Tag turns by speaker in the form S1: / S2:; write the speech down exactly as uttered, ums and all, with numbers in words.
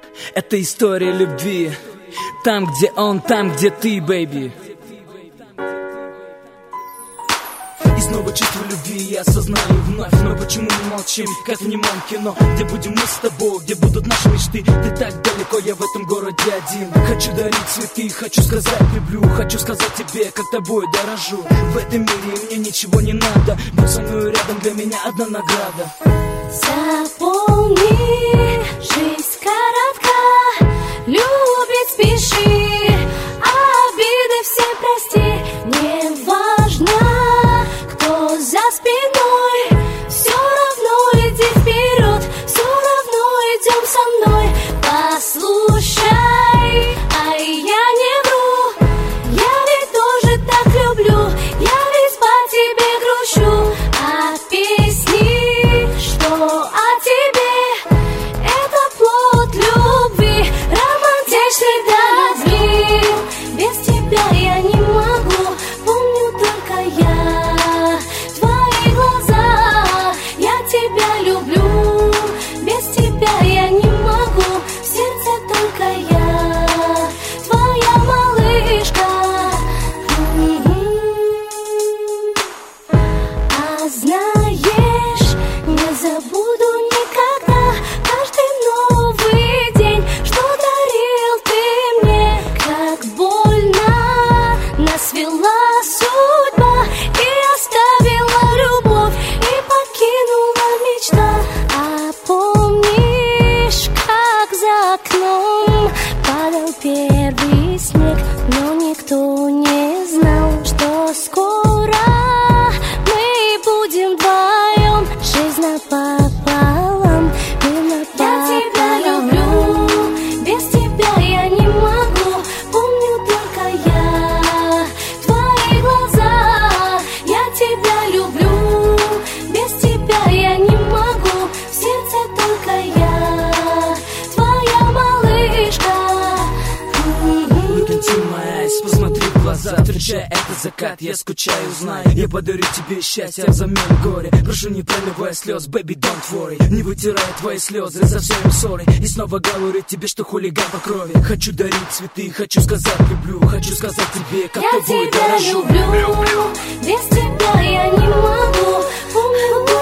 S1: Это история любви. Там, где он, там, где ты, бэйби. И снова чувство любви я осознаю вновь. Но почему мы молчим, как в немом кино? Где будем мы с тобой, где будут наши мечты? Ты так далеко, я в этом городе один. Хочу дарить цветы, хочу сказать люблю. Хочу сказать тебе, как тобой дорожу. В этом мире мне ничего не надо. Будь со мной рядом, для меня одна награда.
S2: Запомни, жизнь коротка, любить спеши, обиды все прости. Не важно, кто за спиной, все равно иди вперед, все равно идем со мной. Послушай, а я не вру, я ведь тоже так люблю, я ведь по тебе грущу. А песни, что о тебе, это плод любви, романтичный до любви. Без тебя я не могу, помню только я твои глаза, я тебя люблю. Без тебя я не могу, в сердце только я твоя малышка. А знаешь, не забуду никогда каждый новый день, что дарил ты мне. Как больно нас вела судьба и оставила любовь, и покинула мечта. А помнишь, как за окном падал первый снег, но никто не знал, что скоро мы будем вдвоем. Жизнь напополам, мы напополам. Я тебя люблю, без тебя я не могу, помню только я твои глаза, я тебя люблю. Без тебя я не могу, в сердце только я твоя малышка.
S1: Look into my eyes, посмотри в глаза, встречая этот закат, я скучаю, знаю. Я подарю тебе счастье взамен горя. Прошу, не проливай слез, baby, don't worry. Не вытирай твои слезы, за все им ссоры. И снова говорю тебе, что хулиган по крови. Хочу дарить цветы, хочу сказать люблю. Хочу сказать тебе, как
S2: Я
S1: тобой
S2: тебя
S1: дорожу.
S2: люблю, без тебя я не могу, помню.